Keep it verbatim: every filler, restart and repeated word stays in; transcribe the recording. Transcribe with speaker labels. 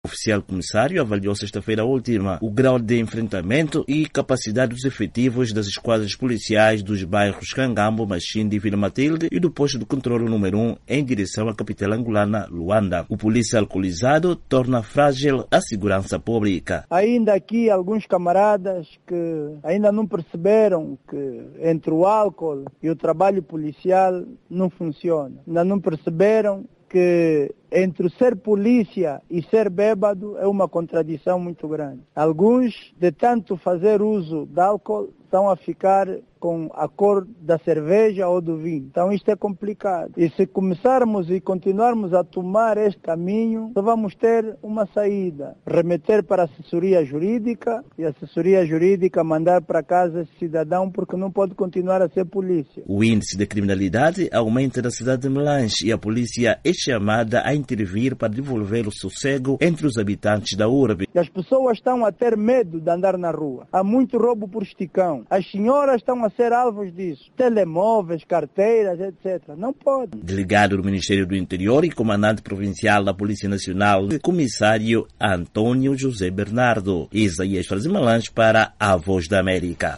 Speaker 1: oficial comissário avaliou sexta-feira última o grau de enfrentamento e capacidade dos efetivos das esquadras policiais dos bairros Cangambo, Machinde e Vila Matilde e do posto de controle número um em direção à capital angolana, Luanda. O polícia alcoolizado torna frágil a segurança pública.
Speaker 2: Ainda aqui alguns camaradas que ainda não perceberam que entre o álcool e o trabalho policial não funciona. Ainda não perceberam que entre ser polícia e ser bêbado é uma contradição muito grande. Alguns, de tanto fazer uso de álcool, estão a ficar com a cor da cerveja ou do vinho. Então isto é complicado. E se começarmos e continuarmos a tomar este caminho, só vamos ter uma saída. Remeter para a assessoria jurídica e a assessoria jurídica mandar para casa esse cidadão porque não pode continuar a ser polícia.
Speaker 1: O índice de criminalidade aumenta na cidade de Melange e a polícia é chamada a intervir para devolver o sossego entre os habitantes da urbe.
Speaker 2: E as pessoas estão a ter medo de andar na rua. Há muito roubo por esticão. As senhoras estão a ser alvos disso. Telemóveis, carteiras, etcétera. Não pode.
Speaker 1: Delegado do Ministério do Interior e comandante provincial da Polícia Nacional, comissário Antônio José Bernardo. Isaías Melange para a Voz da América.